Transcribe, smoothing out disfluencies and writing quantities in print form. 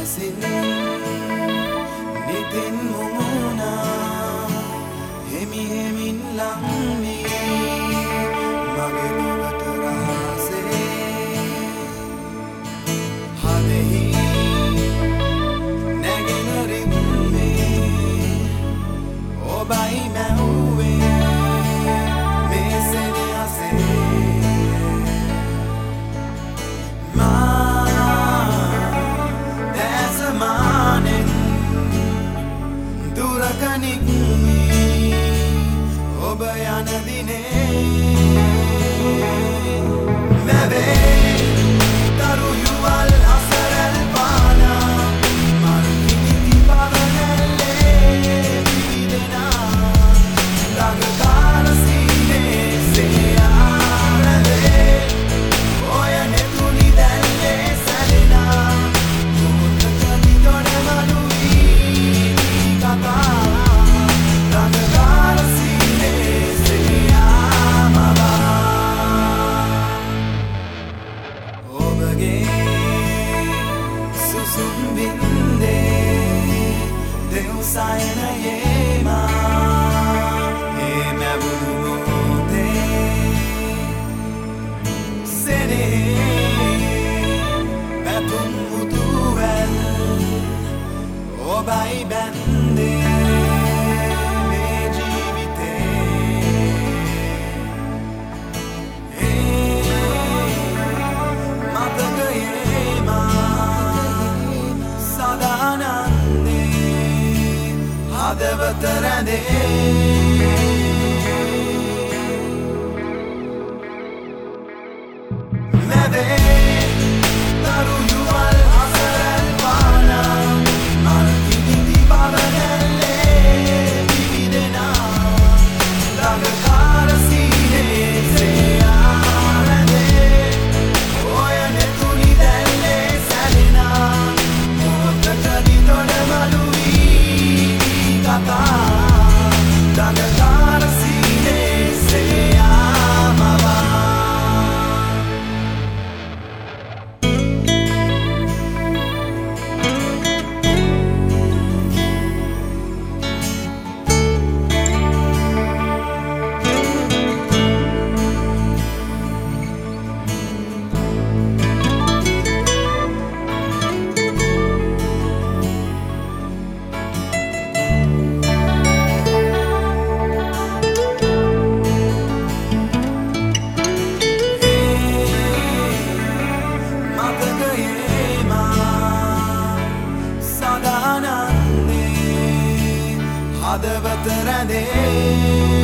ඇසින් නිතින් මුමුණා හෙමි හෙමින් ලං වී මගේ දුරට රහසේ හදෙහි නැගෙන රිද්මේ ඔබයි මැව්වේ මේ සෙනෙහසේ ඔබ යන දිනේ මැවේ තරු යුවල් අසරල් පානා මල් කිනිති පවනැල්ලේ පිදෙනා ළඟකාර සීනේ සෙයාරදේ ඔය නෙතුනි දැල්ලේ සැලෙනා මුහුතකදි දොඩමලු වී කතා Susum binde Deus saena yema E me abulumote Sene Metum mutuel Obai bende Me jivite Mataga yema Sadanande හදවත රැඳේ මැවේ තරු යුවල් අසරල් පානා මල් කිනිති පවනැල්ලේ පිබිදෙනා ළඟකාර සීනේ සෙයාරදේ ඔය නෙතුනි දැල්ලේ සැලෙනා මුහුතකදි දොඩමලු වී කතා ළඟකාර සීනේ සෙයාමවා හදවත රැඳේ